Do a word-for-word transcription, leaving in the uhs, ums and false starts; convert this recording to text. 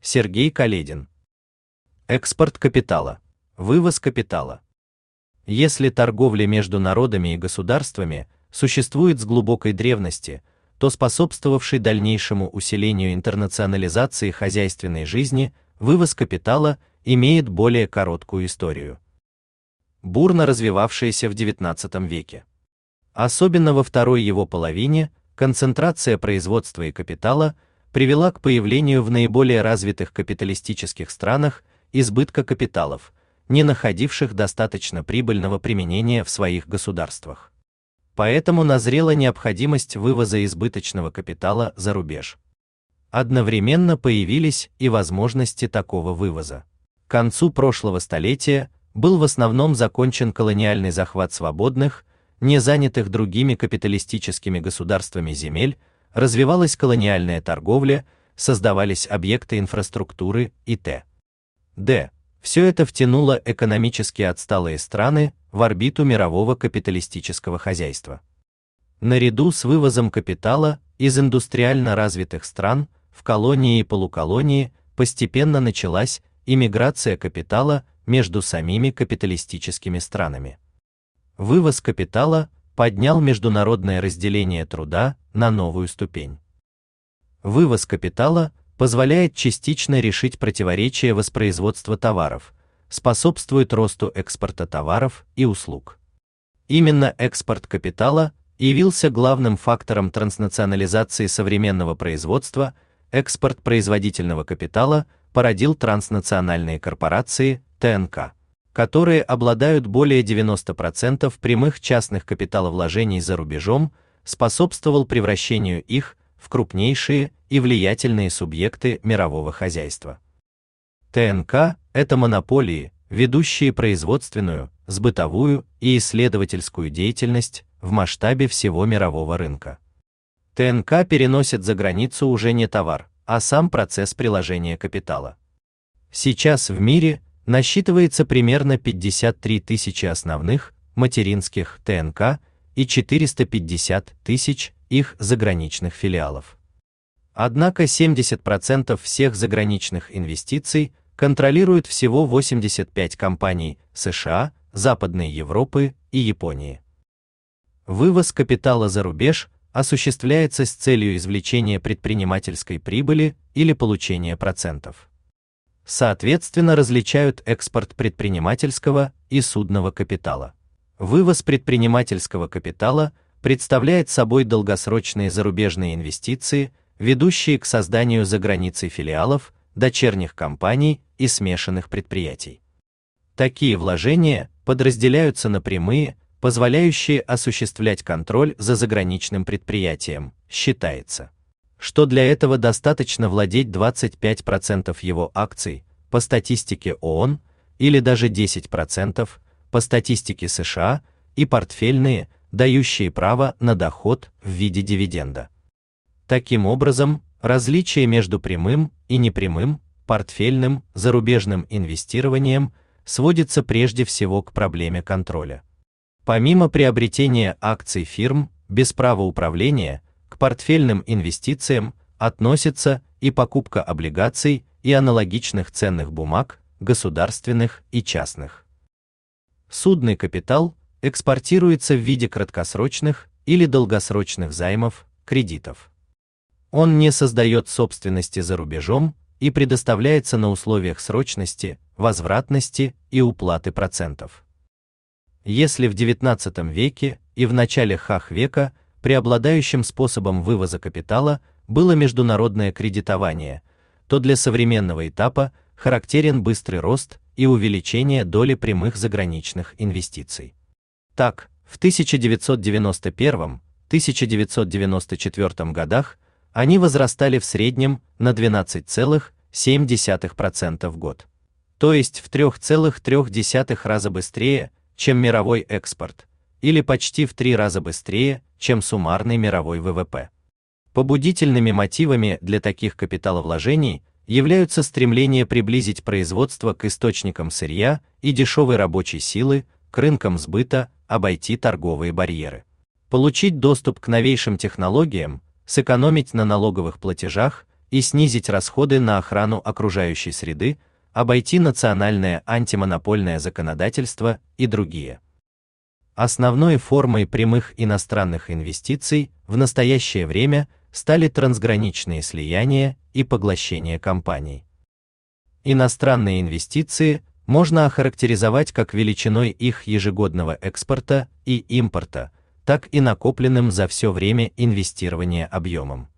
Сергей Каледин. Экспорт капитала. Вывоз капитала. Если торговля между народами и государствами существует с глубокой древности, то способствовавший дальнейшему усилению интернационализации хозяйственной жизни, вывоз капитала имеет более короткую историю, бурно развивавшаяся в девятнадцатом веке. Особенно во второй его половине концентрация производства и капитала привела к появлению в наиболее развитых капиталистических странах избытка капиталов, не находивших достаточно прибыльного применения в своих государствах. Поэтому назрела необходимость вывоза избыточного капитала за рубеж. Одновременно появились и возможности такого вывоза. К концу прошлого столетия был в основном закончен колониальный захват свободных, не занятых другими капиталистическими государствами земель, развивалась колониальная торговля, создавались объекты инфраструктуры и т.д. Все это втянуло экономически отсталые страны в орбиту мирового капиталистического хозяйства. Наряду с вывозом капитала из индустриально развитых стран в колонии и полуколонии постепенно началась иммиграция капитала между самими капиталистическими странами. Вывоз капитала поднял международное разделение труда на новую ступень. Вывоз капитала позволяет частично решить противоречия воспроизводства товаров, способствует росту экспорта товаров и услуг. Именно экспорт капитала явился главным фактором транснационализации современного производства. Экспорт производительного капитала породил транснациональные корпорации тэ эн ка, которые обладают более девяноста процентов прямых частных капиталовложений за рубежом, способствовал превращению их в крупнейшие и влиятельные субъекты мирового хозяйства. тэ эн ка – это монополии, ведущие производственную, сбытовую и исследовательскую деятельность в масштабе всего мирового рынка. тэ эн ка переносит за границу уже не товар, а сам процесс приложения капитала. Сейчас в мире насчитывается примерно пятьдесят три тысячи основных материнских тэ эн ка и четыреста пятьдесят тысяч их заграничных филиалов. Однако семьдесят процентов всех заграничных инвестиций контролируют всего восемьдесят пять компаний США, Западной Европы и Японии. Вывоз капитала за рубеж осуществляется с целью извлечения предпринимательской прибыли или получения процентов. Соответственно, различают экспорт предпринимательского и судного капитала. Вывоз предпринимательского капитала представляет собой долгосрочные зарубежные инвестиции, ведущие к созданию за границей филиалов, дочерних компаний и смешанных предприятий. Такие вложения подразделяются на прямые, позволяющие осуществлять контроль за заграничным предприятием. Считается, что для этого достаточно владеть двадцать пять процентов его акций по статистике ООН или даже десять процентов по статистике США и портфельные, дающие право на доход в виде дивиденда. Таким образом, различие между прямым и непрямым, портфельным, зарубежным инвестированием сводится прежде всего к проблеме контроля. Помимо приобретения акций фирм без права управления, к портфельным инвестициям относится и покупка облигаций и аналогичных ценных бумаг, государственных и частных. Судный капитал экспортируется в виде краткосрочных или долгосрочных займов, кредитов. Он не создает собственности за рубежом и предоставляется на условиях срочности, возвратности и уплаты процентов. Если в девятнадцатом веке и в начале ха века преобладающим способом вывоза капитала было международное кредитование, то для современного этапа характерен быстрый рост и увеличение доли прямых заграничных инвестиций. Так, в тысяча девятьсот девяносто первом — тысяча девятьсот девяносто четвёртом годах они возрастали в среднем на двенадцать целых семь десятых процента в год, то есть в три целых три десятых раза быстрее, чем мировой экспорт, или почти в три раза быстрее, чем суммарный мировой вэ вэ пэ. Побудительными мотивами для таких капиталовложений являются стремление приблизить производство к источникам сырья и дешевой рабочей силы, к рынкам сбыта, обойти торговые барьеры, получить доступ к новейшим технологиям, сэкономить на налоговых платежах и снизить расходы на охрану окружающей среды, обойти национальное антимонопольное законодательство и другие. Основной формой прямых иностранных инвестиций в настоящее время стали трансграничные слияния и поглощение компаний. Иностранные инвестиции можно охарактеризовать как величиной их ежегодного экспорта и импорта, так и накопленным за все время инвестирования объемом.